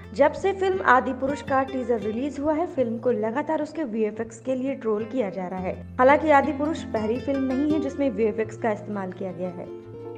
जब से फिल्म आदि पुरुष का टीजर रिलीज हुआ है, फिल्म को लगातार उसके वीएफएक्स के लिए ट्रोल किया जा रहा है। हालांकि आदि पुरुष पहली फिल्म नहीं है जिसमें वीएफएक्स का इस्तेमाल किया गया है।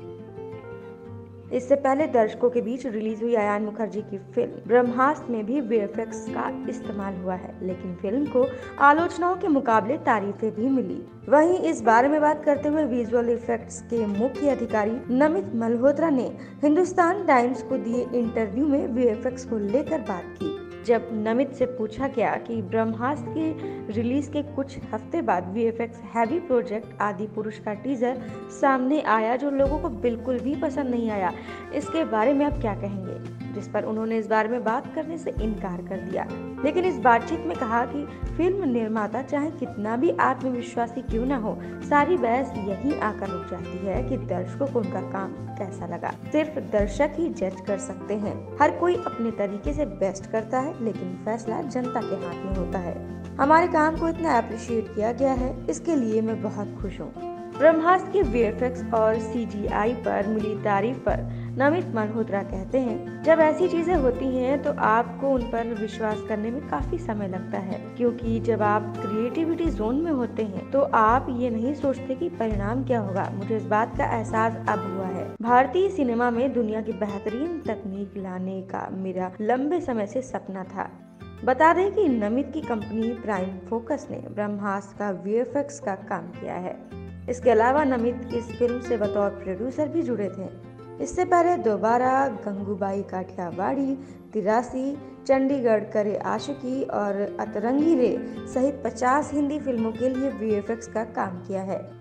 इससे पहले दर्शकों के बीच रिलीज हुई अयान मुखर्जी की फिल्म ब्रह्मास्त्र में भी वीएफएक्स का इस्तेमाल हुआ है, लेकिन फिल्म को आलोचनाओं के मुकाबले तारीफें भी मिली। वहीं इस बारे में बात करते हुए विजुअल इफेक्ट्स के मुख्य अधिकारी नमित मल्होत्रा ने हिंदुस्तान टाइम्स को दिए इंटरव्यू में वीएफएक्स को लेकर बात की। जब नमित से पूछा गया कि ब्रह्मास्त्र के रिलीज के कुछ हफ्ते बाद वीएफएक्स हैवी प्रोजेक्ट आदि पुरुष का टीजर सामने आया जो लोगों को बिल्कुल भी पसंद नहीं आया, इसके बारे में आप क्या कहेंगे, जिस पर उन्होंने इस बारे में बात करने से इनकार कर दिया। लेकिन इस बातचीत में कहा कि फिल्म निर्माता चाहे कितना भी आत्मविश्वासी क्यों ना हो, सारी बहस यही आकर रुक जाती है कि दर्शकों को उनका काम कैसा लगा। सिर्फ दर्शक ही जज कर सकते हैं। हर कोई अपने तरीके से बेस्ट करता है, लेकिन फैसला जनता के हाथ में होता है। हमारे काम को इतना अप्रिशिएट किया गया है, इसके लिए मैं बहुत खुश हूँ। ब्रह्मास्त्र के वीएफएक्स और सीजीआई पर मिली तारीफ पर नमित मल्होत्रा कहते हैं, जब ऐसी चीजें होती हैं तो आपको उन पर विश्वास करने में काफी समय लगता है, क्योंकि जब आप क्रिएटिविटी जोन में होते हैं तो आप ये नहीं सोचते कि परिणाम क्या होगा। मुझे इस बात का एहसास अब हुआ है। भारतीय सिनेमा में दुनिया की बेहतरीन तकनीक लाने का मेरा लंबे समय से सपना था। बता दें कि नमित की कंपनी प्राइम फोकस ने ब्रह्मास्त्र का वीएफएक्स का काम किया है। इसके अलावा नमित इस फिल्म से बतौर प्रोड्यूसर भी जुड़े थे। इससे पहले दोबारा, गंगूबाई काठियावाड़ी, 83, चंडीगढ़ करे आशिकी और अतरंगी रे सहित 50 हिंदी फिल्मों के लिए वीएफएक्स का काम किया है।